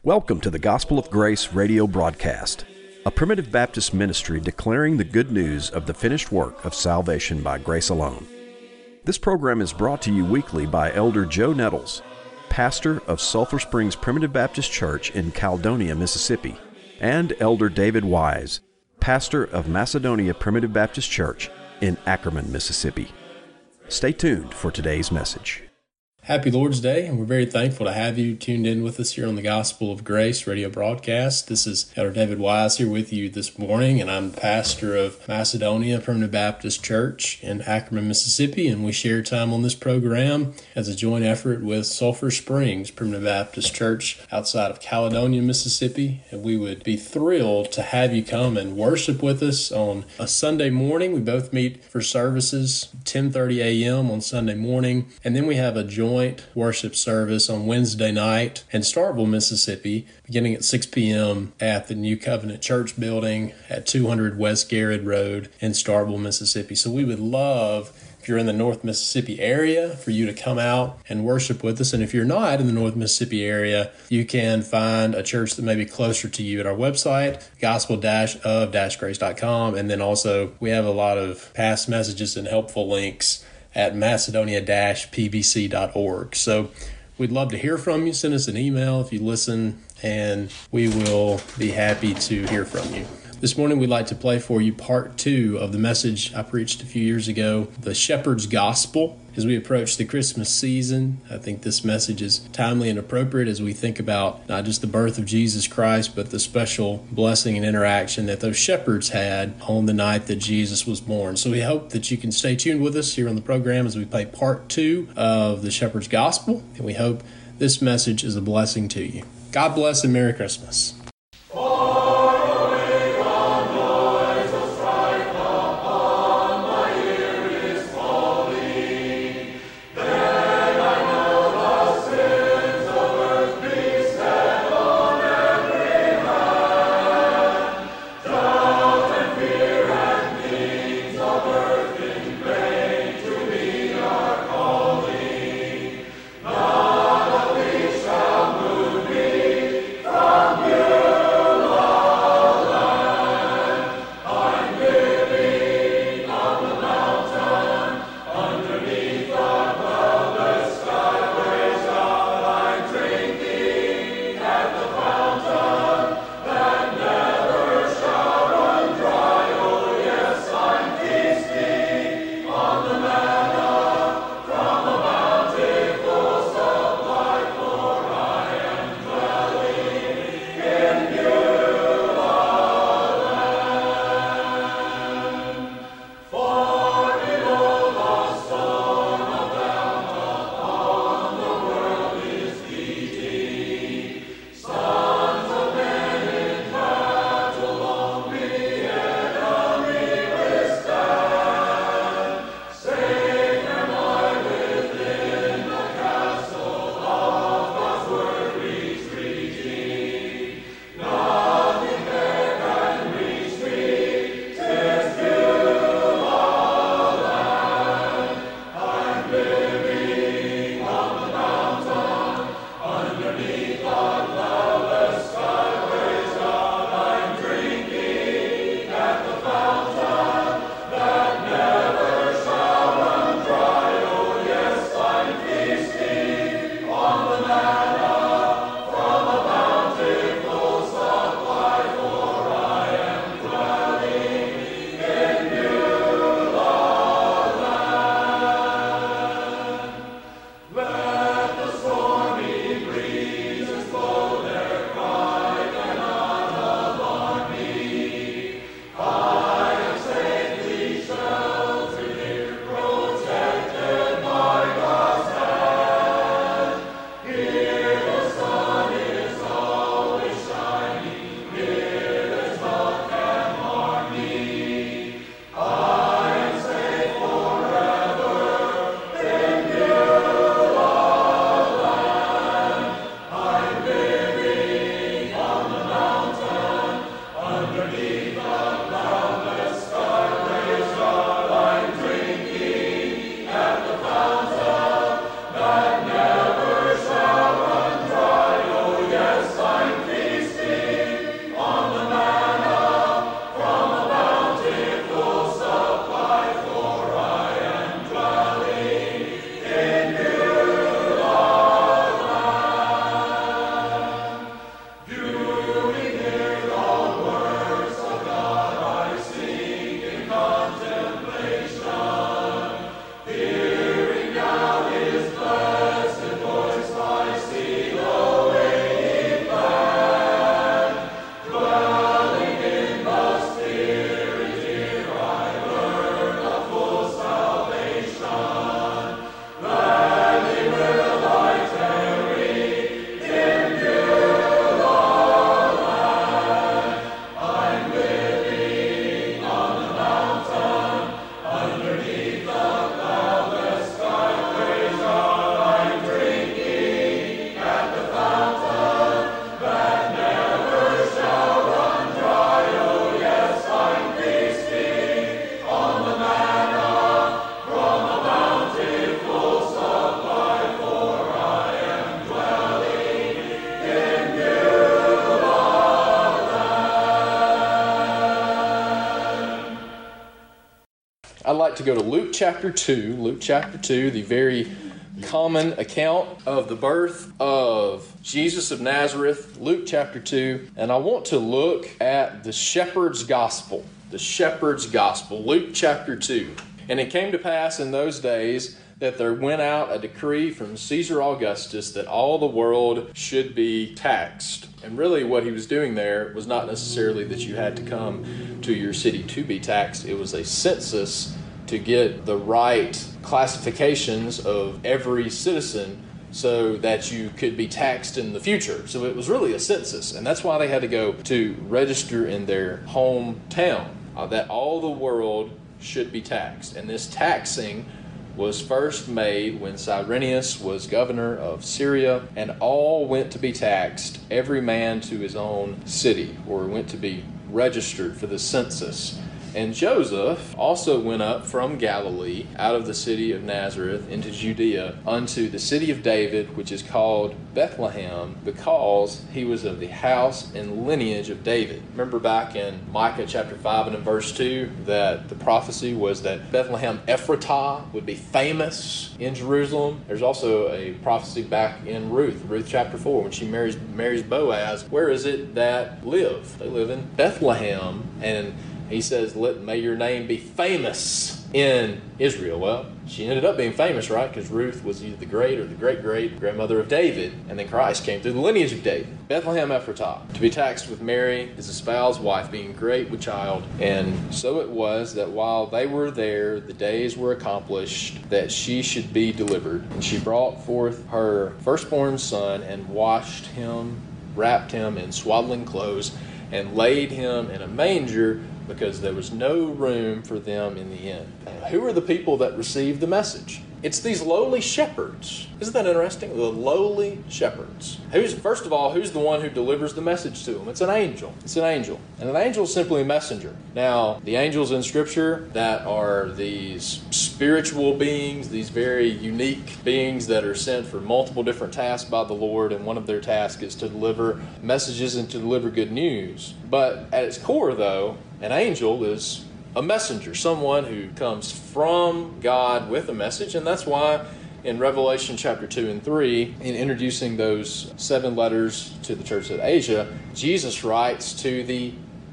Welcome to the Gospel of Grace radio broadcast, a Primitive Baptist ministry declaring the good news of the finished work of salvation by grace alone. This program is brought to you weekly by Elder Joe Nettles, pastor of Sulphur Springs Primitive Baptist Church in Caledonia, Mississippi, and Elder David Wise, pastor of Macedonia Primitive Baptist Church in Ackerman, Mississippi. Stay tuned for today's message. Happy Lord's Day, and we're very thankful to have you tuned in with us here on the Gospel of Grace radio broadcast. This is Elder David Wise here with you this morning, and I'm the pastor of Macedonia Primitive Baptist Church in Ackerman, Mississippi, and we share time on this program as a joint effort with Sulphur Springs Primitive Baptist Church outside of Caledonia, Mississippi, and we would be thrilled to have you come and worship with us on a Sunday morning. We both meet for services 10:30 a.m. on Sunday morning, and then we have a joint worship service on Wednesday night in Starkville, Mississippi, beginning at 6 p.m. at the New Covenant Church building at 200 West Garrett Road in Starkville, Mississippi. So we would love, if you're in the North Mississippi area, for you to come out and worship with us. And if you're not in the North Mississippi area, you can find a church that may be closer to you at our website, gospel-of-grace.com. And then also we have a lot of past messages and helpful links at macedonia-pbc.org. So we'd love to hear from you. Send us an email if you listen, and we will be happy to hear from you. This morning we'd like to play for you part 2 of the message I preached a few years ago, The Shepherd's Gospel. As we approach the Christmas season, I think this message is timely and appropriate as we think about not just the birth of Jesus Christ, but the special blessing and interaction that those shepherds had on the night that Jesus was born. So we hope that you can stay tuned with us here on the program as we play part 2 of The Shepherd's Gospel, and we hope this message is a blessing to you. God bless and Merry Christmas. From you. like to go to Luke chapter 2. Luke chapter 2, the very common account of the birth of Jesus of Nazareth, Luke chapter 2. And I want to look at the shepherd's gospel. The shepherd's gospel, Luke chapter 2. And it came to pass in those days that there went out a decree from Caesar Augustus that all the world should be taxed. And really what he was doing there was not necessarily that you had to come to your city to be taxed. It was a census to get the right classifications of every citizen so that you could be taxed in the future. So it was really a census. And that's why they had to go to register in their hometown, that all the world should be taxed. And this taxing was first made when Cyrenius was governor of Syria, and all went to be taxed, every man to his own city, or went to be registered for the census. And Joseph also went up from Galilee, out of the city of Nazareth, into Judea, unto the city of David, which is called Bethlehem, because he was of the house and lineage of David. Remember back in Micah chapter 5 and in verse 2, that the prophecy was that Bethlehem Ephratah would be famous in Jerusalem. There's also a prophecy back in Ruth chapter 4, when she marries Boaz. Where is it that live? They live in Bethlehem, and he says, may your name be famous in Israel. Well, she ended up being famous, right? Because Ruth was either the great or the great-great-grandmother of David, and then Christ came through the lineage of David. Bethlehem Ephratah, to be taxed with Mary, his espoused wife, being great with child. And so it was that while they were there, the days were accomplished that she should be delivered. And she brought forth her firstborn son and washed him, wrapped him in swaddling clothes, and laid him in a manger, because there was no room for them in the inn. Who are the people that received the message? It's these lowly shepherds. Isn't that interesting? The lowly shepherds. First of all, who's the one who delivers the message to them? It's an angel. It's an angel. And an angel is simply a messenger. Now, the angels in Scripture that are these spiritual beings, these very unique beings that are sent for multiple different tasks by the Lord, and one of their tasks is to deliver messages and to deliver good news. But at its core, though, an angel is a messenger, someone who comes from God with a message, and that's why in Revelation chapter 2 and 3, in introducing those 7 letters to the church at Asia, Jesus writes to the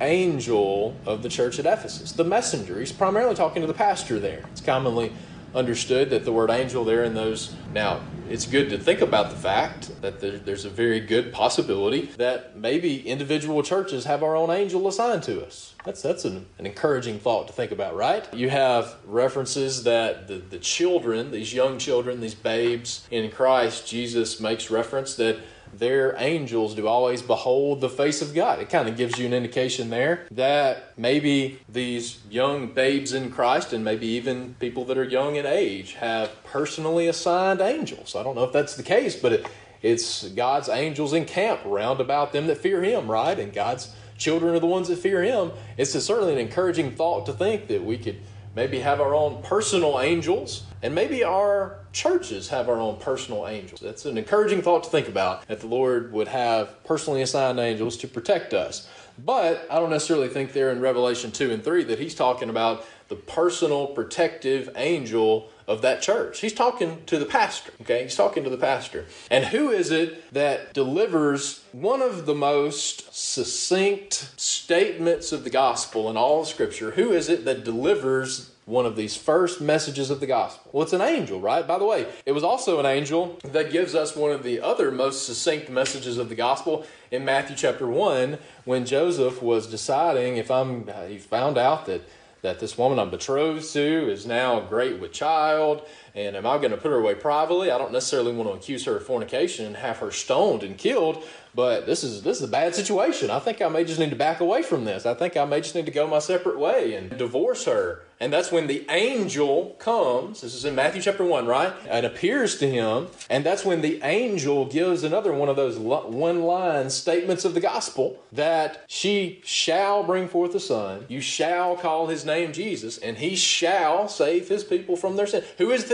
angel of the church at Ephesus, the messenger. He's primarily talking to the pastor there. It's commonly understood that the word angel there in those. Now, it's good to think about the fact that there's a very good possibility that maybe individual churches have our own angel assigned to us. That's an encouraging thought to think about, right? You have references that the children, these young children, these babes in Christ, Jesus makes reference that their angels do always behold the face of God. It kind of gives you an indication there that maybe these young babes in Christ, and maybe even people that are young in age, have personally assigned angels. I don't know if that's the case, but it's God's angels encamp round about them that fear Him, right? And God's children are the ones that fear Him. It's certainly an encouraging thought to think that we could maybe have our own personal angels, and maybe our churches have our own personal angels. That's an encouraging thought to think about, that the Lord would have personally assigned angels to protect us. But I don't necessarily think there in Revelation 2 and 3 that He's talking about the personal protective angel of that church. He's talking to the pastor, okay? He's talking to the pastor. And who is it that delivers one of the most succinct statements of the gospel in all of Scripture? Who is it that delivers one of these first messages of the gospel? Well, it's an angel, right? By the way, it was also an angel that gives us one of the other most succinct messages of the gospel in Matthew chapter 1, when Joseph was deciding he found out that this woman I'm betrothed to is now great with child, and am I going to put her away privately? I don't necessarily want to accuse her of fornication and have her stoned and killed, but this is a bad situation. I think I may just need to back away from this. I think I may just need to go my separate way and divorce her. And that's when the angel comes. This is in Matthew chapter 1, right? And appears to him. And that's when the angel gives another one of those one-line statements of the gospel, that she shall bring forth a son. You shall call his name Jesus, and he shall save his people from their sin. Who is it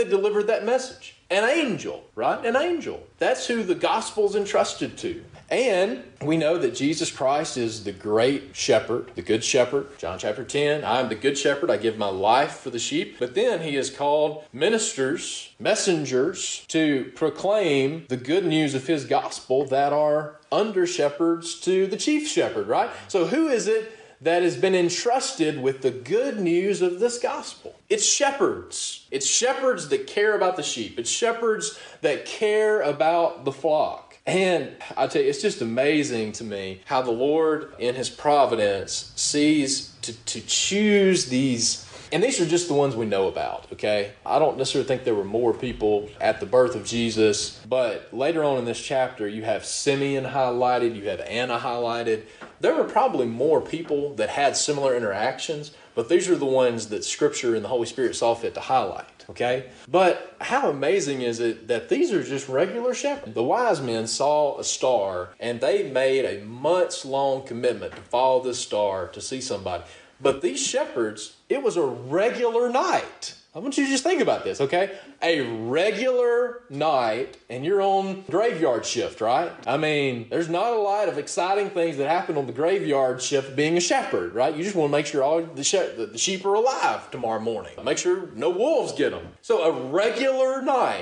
that delivered that message? An angel, right? An angel. That's who the gospel's entrusted to. And we know that Jesus Christ is the great shepherd, the good shepherd. John chapter 10, I am the good shepherd. I give my life for the sheep. But then he has called ministers, messengers, to proclaim the good news of his gospel that are under shepherds to the chief shepherd, right? So who is it that has been entrusted with the good news of this gospel? It's shepherds. It's shepherds that care about the sheep. It's shepherds that care about the flock. And I tell you, it's just amazing to me how the Lord in his providence sees to choose these. And these are just the ones we know about, okay? I don't necessarily think there were more people at the birth of Jesus, but later on in this chapter, you have Simeon highlighted, you have Anna highlighted. There were probably more people that had similar interactions, but these are the ones that Scripture and the Holy Spirit saw fit to highlight, okay? But how amazing is it that these are just regular shepherds? The wise men saw a star, and they made a months-long commitment to follow this star to see somebody. But these shepherds, it was a regular night. I want you to just think about this, okay? A regular night, and you're on graveyard shift, right? I mean, there's not a lot of exciting things that happen on the graveyard shift being a shepherd, right? You just want to make sure all the sheep are alive tomorrow morning. Make sure no wolves get them. So a regular night,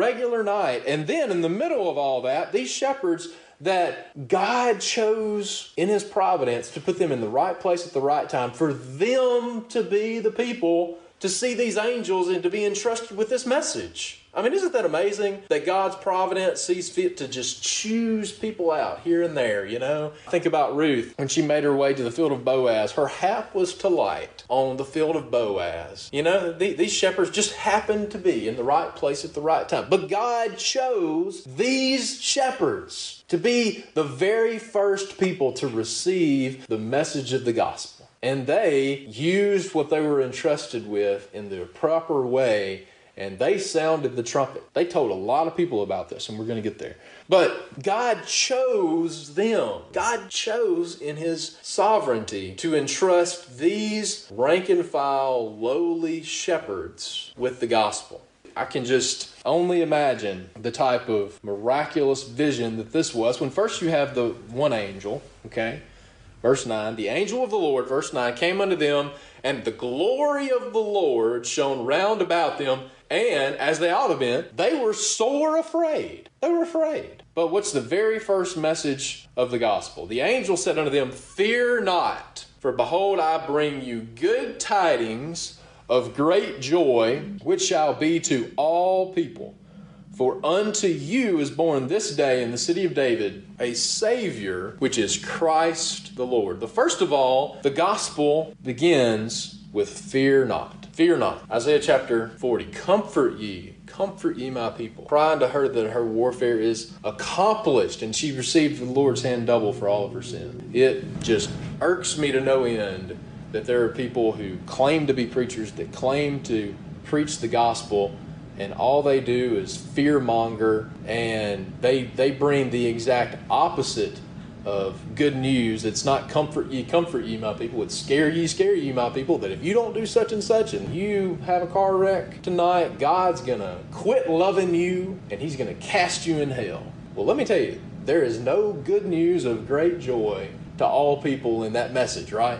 and then in the middle of all that, these shepherds that God chose in his providence to put them in the right place at the right time for them to be the people to see these angels and to be entrusted with this message. I mean, isn't that amazing that God's providence sees fit to just choose people out here and there, you know? Think about Ruth when she made her way to the field of Boaz. Her hat was to light on the field of Boaz. You know, these shepherds just happened to be in the right place at the right time. But God chose these shepherds to be the very first people to receive the message of the gospel. And they used what they were entrusted with in the proper way, and they sounded the trumpet. They told a lot of people about this, and we're going to get there. But God chose them. God chose in his sovereignty to entrust these rank and file, lowly shepherds with the gospel. I can just only imagine the type of miraculous vision that this was. When first you have the one angel, okay? Verse 9, the angel of the Lord, verse 9, came unto them, and the glory of the Lord shone round about them, and as they ought to have been, they were sore afraid. They were afraid. But what's the very first message of the gospel? The angel said unto them, fear not, for behold, I bring you good tidings of great joy, which shall be to all people. For unto you is born this day in the city of David a Savior, which is Christ the Lord. The first of all, the gospel begins with fear not. Fear not. Isaiah chapter 40. Comfort ye my people. Cry unto her that her warfare is accomplished, and she received from the Lord's hand double for all of her sin. It just irks me to no end that there are people who claim to be preachers, that claim to preach the gospel, and all they do is fear-monger, and they bring the exact opposite of good news. It's not comfort ye, my people. It's scare ye, my people, that if you don't do such and such and you have a car wreck tonight, God's going to quit loving you and he's going to cast you in hell. Well, let me tell you, there is no good news of great joy to all people in that message, right?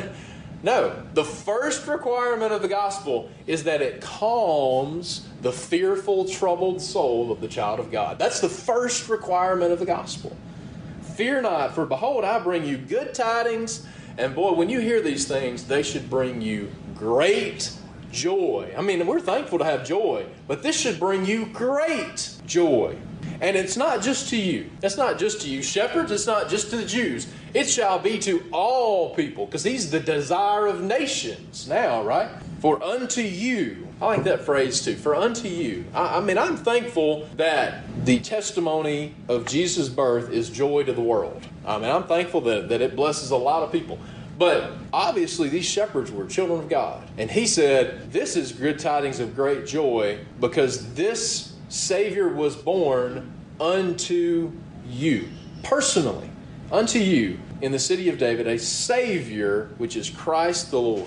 No, the first requirement of the gospel is that it calms the fearful, troubled soul of the child of God. That's the first requirement of the gospel. Fear not, for behold, I bring you good tidings. And boy, when you hear these things, they should bring you great joy. I mean, we're thankful to have joy, but this should bring you great joy. And it's not just to you. It's not just to you shepherds. It's not just to the Jews. It shall be to all people, because he's the desire of nations now, right? For unto you. I like that phrase too. For unto you. I mean, I'm thankful that the testimony of Jesus' birth is joy to the world. I mean, I'm thankful that it blesses a lot of people. But obviously these shepherds were children of God. And he said, this is good tidings of great joy, because this Savior was born unto you, personally, unto you in the city of David, a Savior, which is Christ the Lord.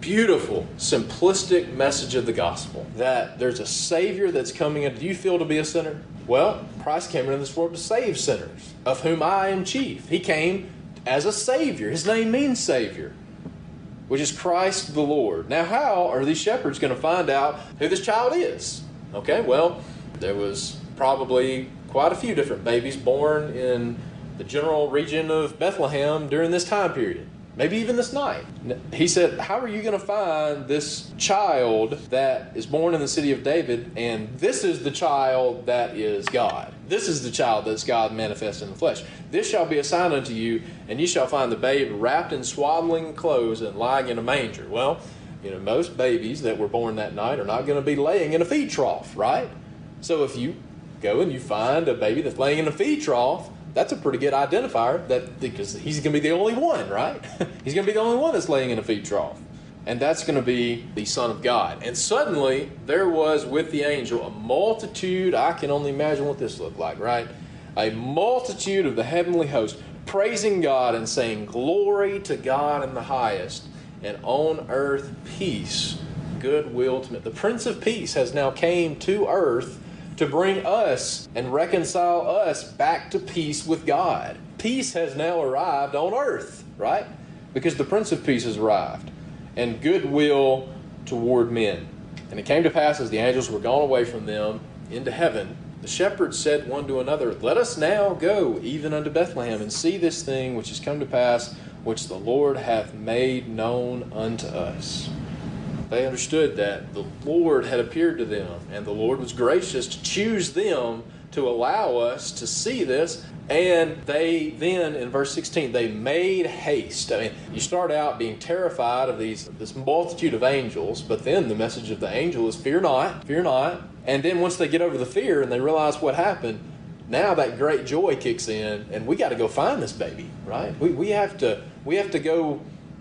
beautiful, simplistic message of the gospel, that there's a Savior that's coming in. Do you feel to be a sinner? Well, Christ came into this world to save sinners, of whom I am chief. He came as a Savior. His name means Savior, which is Christ the Lord. Now, how are these shepherds going to find out who this child is? Okay, well, there was probably quite a few different babies born in the general region of Bethlehem during this time period. Maybe even this night. He said, how are you going to find this child that is born in the city of David, and this is the child that is God? This is the child that's God manifest in the flesh. This shall be a sign unto you, and you shall find the babe wrapped in swaddling clothes and lying in a manger. Well, most babies that were born that night are not going to be laying in a feed trough, right? So if you go and you find a baby that's laying in a feed trough, that's a pretty good identifier, because he's going to be the only one, right? He's going to be the only one that's laying in a feed trough. And that's going to be the Son of God. And suddenly, there was with the angel a multitude. I can only imagine what this looked like, right? A multitude of the heavenly host praising God and saying, glory to God in the highest, and on earth peace, goodwill to men. The Prince of Peace has now came to earth to bring us and reconcile us back to peace with God. Peace has now arrived on earth, right? Because the Prince of Peace has arrived. And goodwill toward men. And it came to pass, as the angels were gone away from them into heaven, the shepherds said one to another, let us now go even unto Bethlehem, and see this thing which is come to pass, which the Lord hath made known unto us. They understood that the Lord had appeared to them, and the Lord was gracious to choose them to allow us to see this. And they then, in verse 16, they made haste. I mean, you start out being terrified of this multitude of angels, but then the message of the angel is, fear not, fear not. And then once they get over the fear and they realize what happened, now that great joy kicks in, and we got to go find this baby, right? We have to go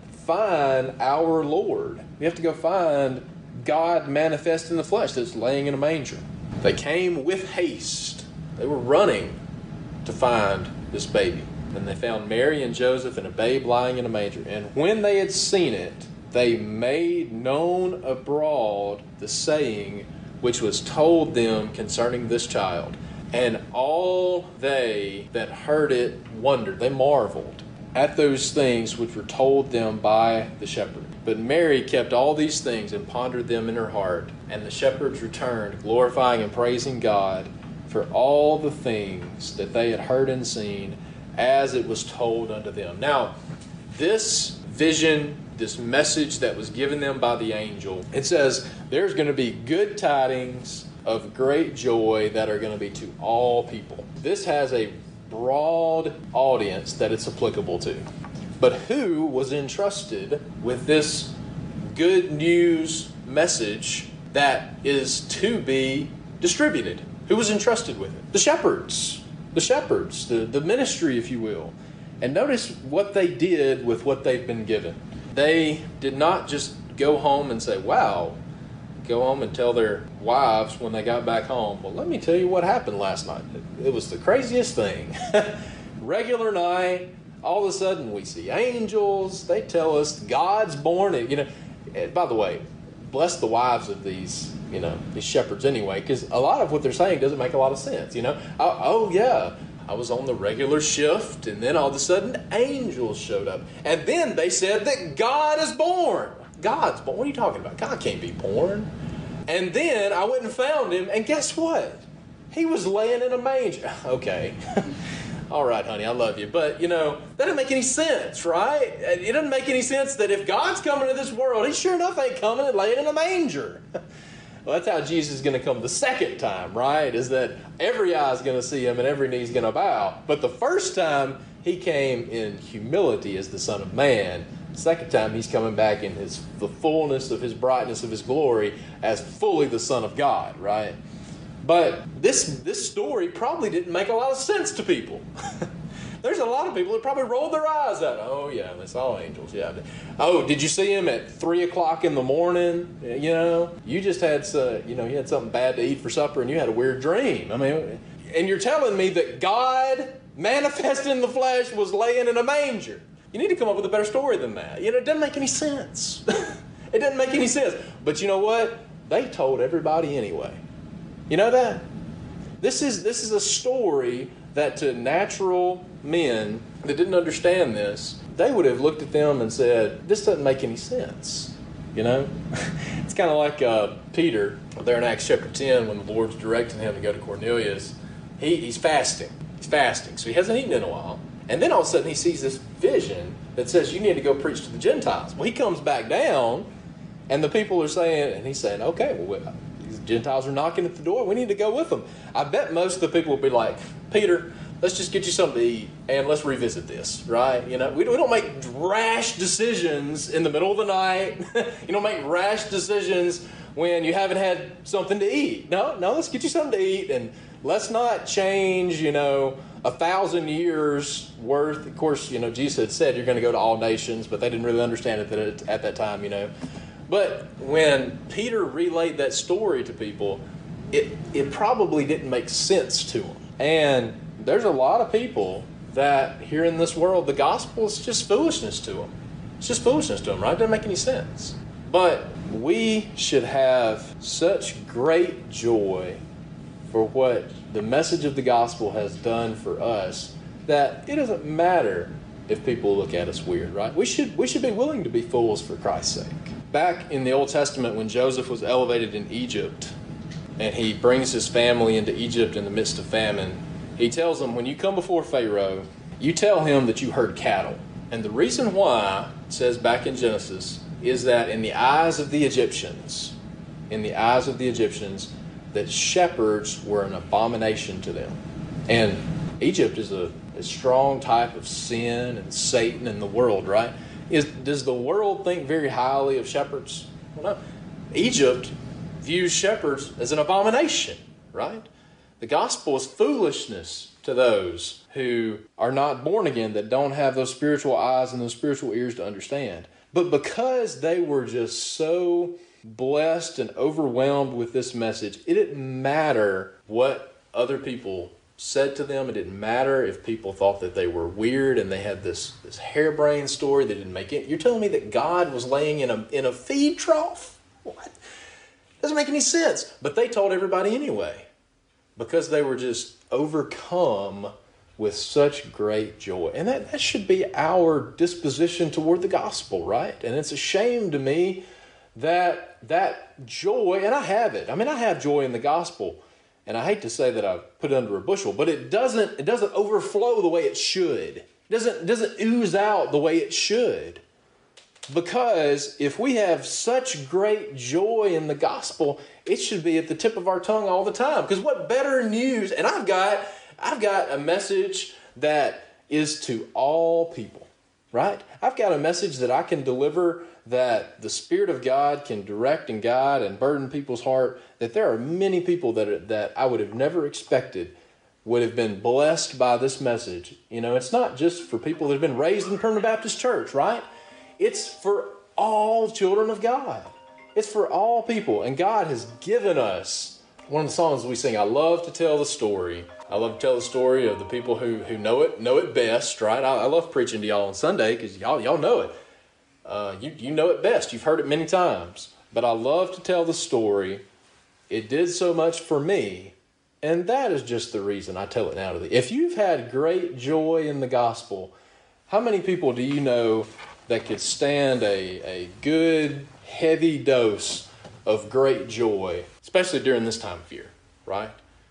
find our Lord. We have to go find God manifest in the flesh that's laying in a manger. They came with haste. They were running to find this baby. And they found Mary and Joseph and a babe lying in a manger. And when they had seen it, they made known abroad the saying which was told them concerning this child. And all they that heard it wondered. They marveled at those things which were told them by the shepherd. But Mary kept all these things and pondered them in her heart. And the shepherds returned, glorifying and praising God for all the things that they had heard and seen, as it was told unto them. Now, this vision, this message that was given them by the angel, it says there's going to be good tidings of great joy that are going to be to all people. This has a broad audience that it's applicable to. But who was entrusted with this good news message that is to be distributed? Who was entrusted with it? The shepherds. The ministry, if you will. And notice what they did with what they've been given. They did not just go home and say, wow, go home and tell their wives when they got back home, well, let me tell you what happened last night. It was the craziest thing. Regular night, all of a sudden we see angels. They tell us God's born. By the way, bless the wives of these shepherds anyway, because a lot of what they're saying doesn't make a lot of sense. Oh yeah, I was on the regular shift, and then all of a sudden angels showed up, and then they said that God is born. God's born. What are you talking about? God can't be born. And then I went and found him, and guess what? He was laying in a manger. Okay. All right, honey, I love you. But, that doesn't make any sense, right? It doesn't make any sense that if God's coming to this world, he sure enough ain't coming and laying in a manger. Well, that's how Jesus is going to come the second time, right? Is that every eye is going to see him and every knee is going to bow. But the first time, he came in humility as the Son of Man. The second time, he's coming back in the fullness of his brightness of his glory as fully the Son of God, right? But this story probably didn't make a lot of sense to people. There's a lot of people that probably rolled their eyes at, oh yeah, they saw angels, yeah. Oh, did you see him at 3 o'clock in the morning? You just had, you had something bad to eat for supper and you had a weird dream. I mean, and you're telling me that God manifested in the flesh was laying in a manger. You need to come up with a better story than that. It doesn't make any sense. It doesn't make any sense. But you know what? They told everybody anyway. You know that? This is a story that to natural men that didn't understand this, they would have looked at them and said, this doesn't make any sense. You know? It's kind of like Peter there in Acts chapter 10 when the Lord's directing him to go to Cornelius. He's fasting. He's fasting. So he hasn't eaten in a while. And then all of a sudden he sees this vision that says you need to go preach to the Gentiles. Well, he comes back down and the people are saying, and he's saying, okay, well, these Gentiles are knocking at the door. We need to go with them. I bet most of the people will be like, Peter, let's just get you something to eat and let's revisit this, right? You know, we don't make rash decisions in the middle of the night. You don't make rash decisions when you haven't had something to eat. No, let's get you something to eat and let's not change, 1,000 years worth. Of course, Jesus had said you're going to go to all nations, but they didn't really understand it at that time, But when Peter relayed that story to people, it probably didn't make sense to them. And there's a lot of people that here in this world, the gospel is just foolishness to them. It's just foolishness to them, right? It doesn't make any sense. But we should have such great joy for what the message of the gospel has done for us that it doesn't matter if people look at us weird, right? We should be willing to be fools for Christ's sake. Back in the Old Testament when Joseph was elevated in Egypt and he brings his family into Egypt in the midst of famine, he tells them, when you come before Pharaoh, you tell him that you herd cattle. And the reason why, it says back in Genesis, is that in the eyes of the Egyptians, that shepherds were an abomination to them. And Egypt is a strong type of sin and Satan in the world, right? Does the world think very highly of shepherds? Well, no. Egypt views shepherds as an abomination, right? The gospel is foolishness to those who are not born again, that don't have those spiritual eyes and those spiritual ears to understand. But because they were just so blessed and overwhelmed with this message, it didn't matter what other people said to them. It didn't matter if people thought that they were weird and they had this harebrained story that didn't make it. You're telling me that God was laying in a feed trough? What? Doesn't make any sense. But they told everybody anyway, because they were just overcome with such great joy. And that should be our disposition toward the gospel, right? And it's a shame to me that joy, and I have it. I mean, I have joy in the gospel. And I hate to say that I put it under a bushel, but it doesn't overflow the way it should. It doesn't ooze out the way it should. Because if we have such great joy in the gospel, it should be at the tip of our tongue all the time. Because what better news? And I've got a message that is to all people, right? I've got a message that I can deliver that the Spirit of God can direct and guide and burden people's heart, that there are many people that I would have never expected would have been blessed by this message. It's not just for people that have been raised in Permanent Baptist Church, right? It's for all children of God. It's for all people. And God has given us, one of the songs we sing, I love to tell the story. I love to tell the story of the people who know it best, right? I love preaching to y'all on Sunday because y'all know it. You know it best. You've heard it many times. But I love to tell the story. It did so much for me. And that is just the reason I tell it now. If you've had great joy in the gospel, how many people do you know that could stand a good, heavy dose of great joy, especially during this time of year, right?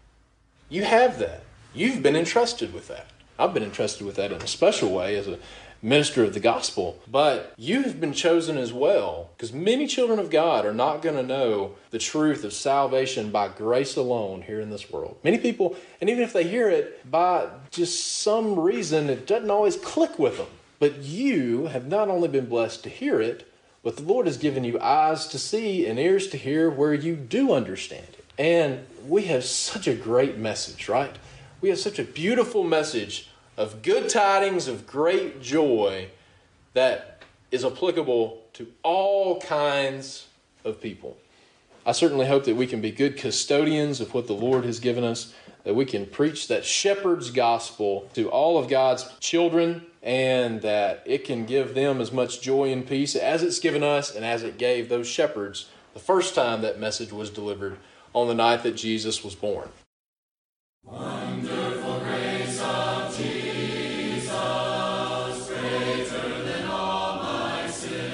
You have that. You've been entrusted with that. I've been entrusted with that in a special way as a minister of the gospel. But you have been chosen as well, because many children of God are not going to know the truth of salvation by grace alone here in this world. Many people, and even if they hear it, by just some reason, it doesn't always click with them. But you have not only been blessed to hear it, but the Lord has given you eyes to see and ears to hear where you do understand it. And we have such a great message, right? We have such a beautiful message of good tidings, of great joy that is applicable to all kinds of people. I certainly hope that we can be good custodians of what the Lord has given us, that we can preach that shepherd's gospel to all of God's children, and that it can give them as much joy and peace as it's given us and as it gave those shepherds the first time that message was delivered on the night that Jesus was born. Wonderful grace of Jesus, greater than all my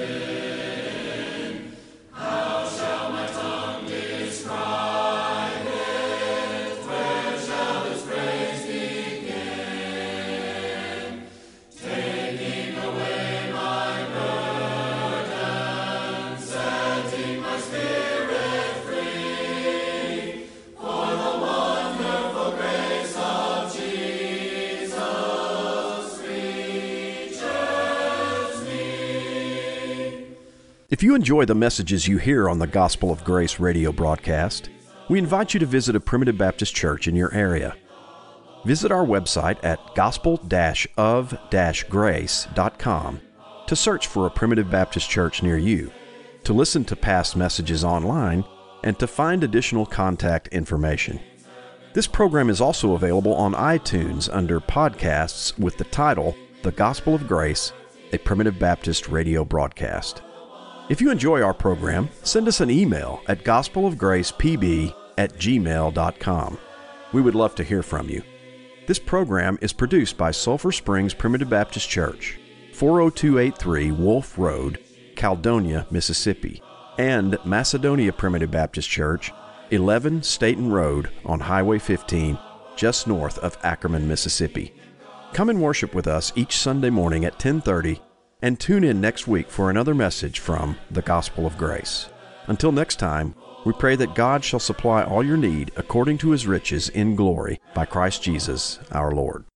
sin. How shall my tongue describe it? Where shall this praise begin? Taking away my burden, setting my spirit free, for the wonderful grace of Jesus reaches me. If you enjoy the messages you hear on the Gospel of Grace radio broadcast, we invite you to visit a Primitive Baptist church in your area. Visit our website at gospel-of-grace.com to search for a Primitive Baptist church near you, to listen to past messages online, and to find additional contact information. This program is also available on iTunes under Podcasts with the title, The Gospel of Grace, a Primitive Baptist radio broadcast. If you enjoy our program, send us an email at gospelofgracepb@gmail.com. We would love to hear from you. This program is produced by Sulphur Springs Primitive Baptist Church, 40283 Wolf Road, Caledonia, Mississippi, and Macedonia Primitive Baptist Church, 11 Staten Road on Highway 15, just north of Ackerman, Mississippi. Come and worship with us each Sunday morning at 10:30, and tune in next week for another message from the Gospel of Grace. Until next time, we pray that God shall supply all your need according to His riches in glory by Christ Jesus our Lord.